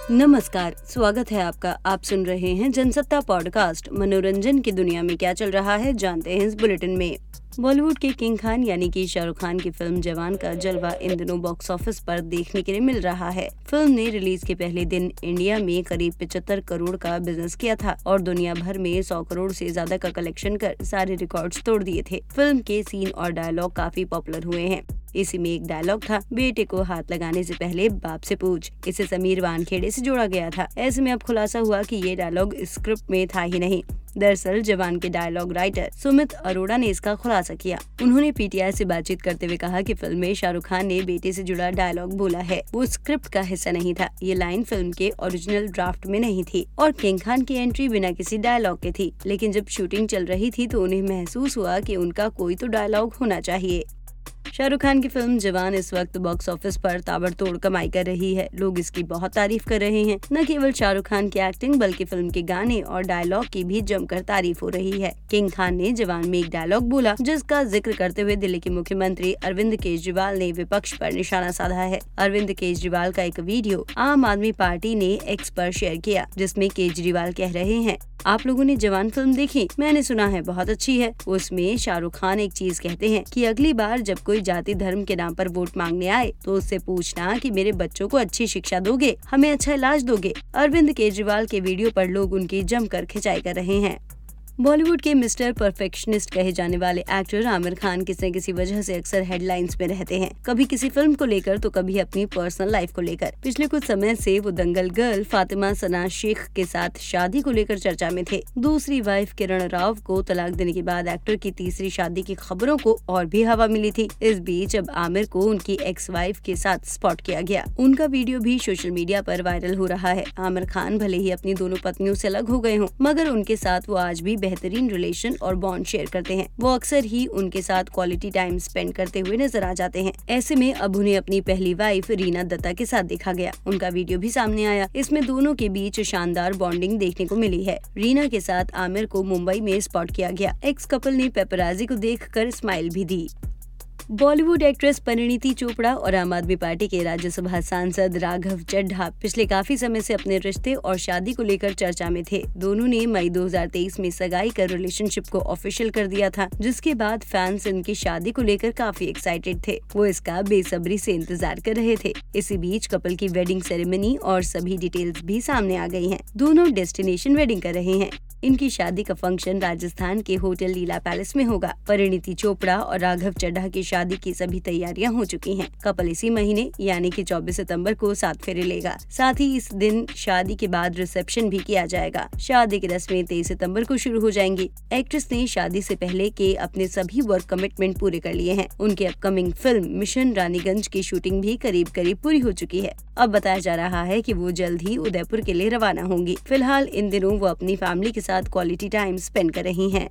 नमस्कार, स्वागत है आपका। आप सुन रहे हैं जनसत्ता पॉडकास्ट। मनोरंजन की दुनिया में क्या चल रहा है जानते हैं इस बुलेटिन में। बॉलीवुड के किंग खान यानी कि शाहरुख खान की फिल्म जवान का जलवा इन दिनों बॉक्स ऑफिस पर देखने के लिए मिल रहा है। फिल्म ने रिलीज के पहले दिन इंडिया में करीब 75 करोड़ का बिजनेस किया था और दुनिया भर में 100 करोड़ से ज्यादा का कलेक्शन कर सारे रिकॉर्ड्स तोड़ दिए थे। फिल्म के सीन और डायलॉग काफी पॉपुलर हुए हैं। इसी में एक डायलॉग था, बेटे को हाथ लगाने से पहले बाप से पूछ। इसे समीर वानखेड़े से जोड़ा गया था। ऐसे में अब खुलासा हुआ कि ये डायलॉग स्क्रिप्ट में था ही नहीं। दरअसल जवान के डायलॉग राइटर सुमित अरोड़ा ने इसका खुलासा किया। उन्होंने पीटीआई से बातचीत करते हुए कहा कि फिल्म में शाहरुख खान ने बेटे से जुड़ा डायलॉग बोला है, वो स्क्रिप्ट का हिस्सा नहीं था। ये लाइन फिल्म के ओरिजिनल ड्राफ्ट में नहीं थी और किंग खान की एंट्री बिना किसी डायलॉग के थी। लेकिन जब शूटिंग चल रही थी तो उन्हें महसूस हुआ कि उनका कोई तो डायलॉग होना चाहिए। शाहरुख खान की फिल्म जवान इस वक्त बॉक्स ऑफिस पर ताबड़तोड़ कमाई कर रही है। लोग इसकी बहुत तारीफ कर रहे हैं। न केवल शाहरुख खान की एक्टिंग बल्कि फिल्म के गाने और डायलॉग की भी जमकर तारीफ हो रही है। किंग खान ने जवान में एक डायलॉग बोला जिसका जिक्र करते हुए दिल्ली के मुख्यमंत्री अरविंद केजरीवाल ने विपक्ष पर निशाना साधा है। अरविंद केजरीवाल का एक वीडियो आम आदमी पार्टी ने एक्स पर शेयर किया जिसमें केजरीवाल कह रहे हैं, आप लोगों ने जवान फिल्म देखी? मैंने सुना है बहुत अच्छी है। उसमें शाहरुख खान एक चीज कहते हैं कि अगली बार जब कोई जाति धर्म के नाम पर वोट मांगने आए तो उससे पूछना कि मेरे बच्चों को अच्छी शिक्षा दोगे, हमें अच्छा इलाज दोगे। अरविंद केजरीवाल के वीडियो पर लोग उनकी जमकर खिंचाई कर रहे हैं। बॉलीवुड के मिस्टर परफेक्शनिस्ट कहे जाने वाले एक्टर आमिर खान किसी न किसी वजह से अक्सर हेडलाइंस में रहते हैं, कभी किसी फिल्म को लेकर तो कभी अपनी पर्सनल लाइफ को लेकर। पिछले कुछ समय से वो दंगल गर्ल फातिमा सना शेख के साथ शादी को लेकर चर्चा में थे। दूसरी वाइफ किरण राव को तलाक देने के बाद एक्टर की तीसरी शादी की खबरों को और भी हवा मिली थी। इस बीच अब आमिर को उनकी एक्स वाइफ के साथ स्पॉट किया गया। उनका वीडियो भी सोशल मीडिया पर वायरल हो रहा है। आमिर खान भले ही अपनी दोनों पत्नियों से अलग हो गए हों, मगर उनके साथ वो आज भी बेहतरीन रिलेशन और बॉन्ड शेयर करते हैं। वो अक्सर ही उनके साथ क्वालिटी टाइम स्पेंड करते हुए नजर आ जाते हैं। ऐसे में अब उन्हें अपनी पहली वाइफ रीना दत्ता के साथ देखा गया। उनका वीडियो भी सामने आया। इसमें दोनों के बीच शानदार बॉन्डिंग देखने को मिली है। रीना के साथ आमिर को मुंबई में स्पॉट किया गया। एक्स कपल ने पेपराजी को देखकर स्माइल भी दी। बॉलीवुड एक्ट्रेस परिणीति चोपड़ा और आम आदमी पार्टी के राज्यसभा सांसद राघव चड्ढा पिछले काफी समय से अपने रिश्ते और शादी को लेकर चर्चा में थे। दोनों ने मई 2023 में सगाई कर रिलेशनशिप को ऑफिशियल कर दिया था, जिसके बाद फैंस इनकी शादी को लेकर काफी एक्साइटेड थे। वो इसका बेसब्री से इंतजार कर रहे थे। इसी बीच कपल की वेडिंग सेरेमनी और सभी डिटेल्स भी सामने आ गई हैं। दोनों डेस्टिनेशन वेडिंग कर रहे हैं। इनकी शादी का फंक्शन राजस्थान के होटल लीला पैलेस में होगा। परिणीति चोपड़ा और राघव चड्ढा की शादी की सभी तैयारियां हो चुकी हैं। कपल इसी महीने यानी कि 24 सितंबर को 7 फेरे लेगा। साथ ही इस दिन शादी के बाद रिसेप्शन भी किया जाएगा। शादी की रस्में 23 सितंबर को शुरू हो जाएंगी। एक्ट्रेस ने शादी से पहले के अपने सभी वर्क कमिटमेंट पूरे कर लिए हैं। उनके अपकमिंग फिल्म मिशन रानीगंज की शूटिंग भी करीब करीब पूरी हो चुकी है। अब बताया जा रहा है कि वो जल्द ही उदयपुर के लिए रवाना होंगी। फिलहाल इन दिनों वो अपनी फैमिली के साथ क्वालिटी टाइम स्पेंड कर रही हैं।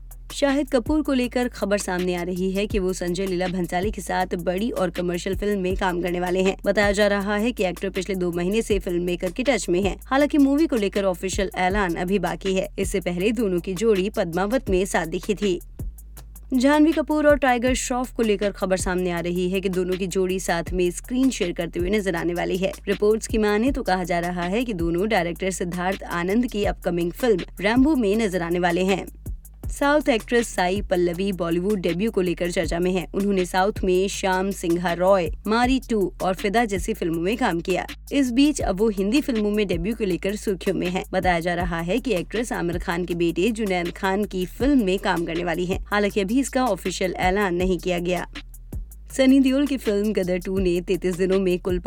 शाहिद कपूर को लेकर खबर सामने आ रही है कि वो संजय लीला भंसाली के साथ बड़ी और कमर्शियल फिल्म में काम करने वाले हैं। बताया जा रहा है कि एक्टर पिछले 2 महीने से फिल्म मेकर के टच में हैं। हालांकि मूवी को लेकर ऑफिशियल ऐलान अभी बाकी है। इससे पहले दोनों की जोड़ी पद्मावत में साथ दिखी थी। जानवी कपूर और टाइगर श्रॉफ को लेकर खबर सामने आ रही है कि दोनों की जोड़ी साथ में स्क्रीन शेयर करते हुए नजर आने वाली है। रिपोर्ट्स की माने तो कहा जा रहा है कि दोनों डायरेक्टर सिद्धार्थ आनंद की अपकमिंग फिल्म रैम्बो में नजर आने वाले हैं। South actress Sai Pallavi Bollywood debut को लेकर चर्चा में है। उन्होंने साउथ में श्याम सिंघा रॉय, मारी 2 और फिदा जैसी फिल्मों में काम किया। इस बीच अब वो हिंदी फिल्मों में डेब्यू को लेकर सुर्खियों में है। बताया जा रहा है कि एक्ट्रेस आमिर खान के बेटे जुनैद खान की फिल्म में काम करने वाली है। हालांकि अभी इसका ऑफिशियल ऐलान नहीं किया गया। सनी देओल की फिल्म गदर 2 ने 33 दिनों में कुल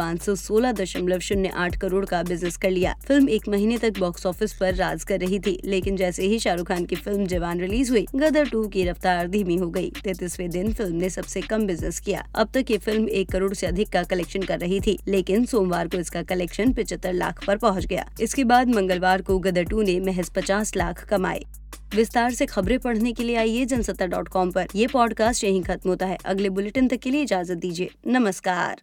516.08 करोड़ का बिजनेस कर लिया। फिल्म 1 महीने तक बॉक्स ऑफिस पर राज कर रही थी, लेकिन जैसे ही शाहरुख खान की फिल्म जवान रिलीज हुई, गदर 2 की रफ्तार धीमी हो गई। 33वें दिन फिल्म ने सबसे कम बिजनेस किया। अब तक ये फिल्म 1 करोड़ से अधिक का कलेक्शन कर रही थी, लेकिन सोमवार को इसका कलेक्शन 75 लाख पर पहुँच गया। इसके बाद मंगलवार को गदर 2 ने महज 50 लाख कमाए। विस्तार से खबरें पढ़ने के लिए आइए जनसत्ता.com पर। ये पॉडकास्ट यहीं खत्म होता है। अगले बुलेटिन तक के लिए इजाजत दीजिए। नमस्कार।